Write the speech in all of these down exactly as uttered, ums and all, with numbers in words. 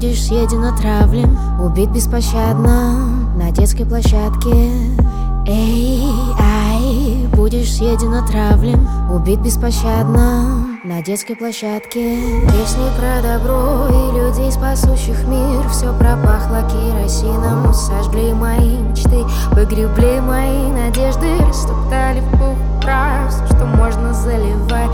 будешь съеден, отравлен, убит беспощадно на детской площадке. Эй, ай, будешь съеден, отравлен, убит беспощадно на детской площадке. Песни про добро и людей, спасущих мир. Все пропахло керосином, мы сожгли мои мечты, погребли мои надежды, растоптали в пух прав все, что можно заливать.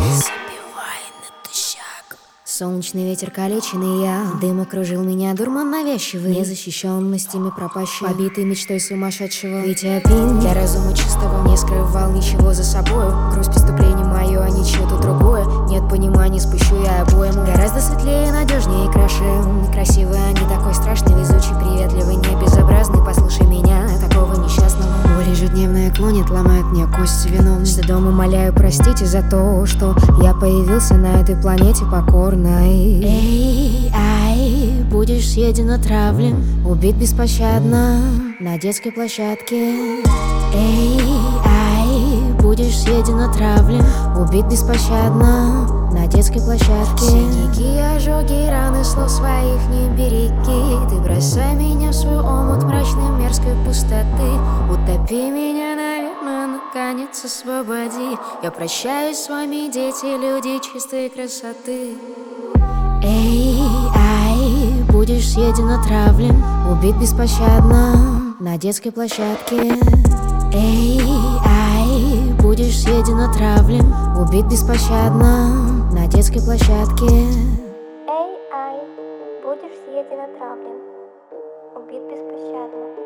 Солнечный ветер калеченный я, дым окружил меня, дурман навязчивый, незащищенностями пропащий, побитый мечтой сумасшедшего. Ведь опин для разума чистого не скрывал ничего за собою. Грусть преступление мое, а не чье-то другое. Нет понимания, спущу я обоему. Гораздо светлее, надежнее и краше. Некрасивый, а не такой страшный, везучий, приветливый, не безобразный. Послушай меня, такого несчастного. Боль ежедневная клонит, ломает мне кости виновной. Стыдом умоляю, простите за то, что я появился на этой планете покорно. Эй, ай, будешь съеден, отравлен, убит беспощадно на детской площадке. Эй, ай, будешь съеден, отравлен, убит беспощадно на детской площадке. Синяки, ожоги, раны, слов своих не береги. Ты бросай меня в свой омут мрачной мерзкой пустоты. Утопи меня, наверное, наконец освободи. Я прощаюсь с вами, дети, люди чистой красоты. Эй, ай, будешь съеден, отравлен, убит беспощадно на детской площадке. Эй, ай, будешь съеден, отравлен, убит беспощадно на детской площадке. Эй, ай, будешь съеден, отравлен, убит беспощадно.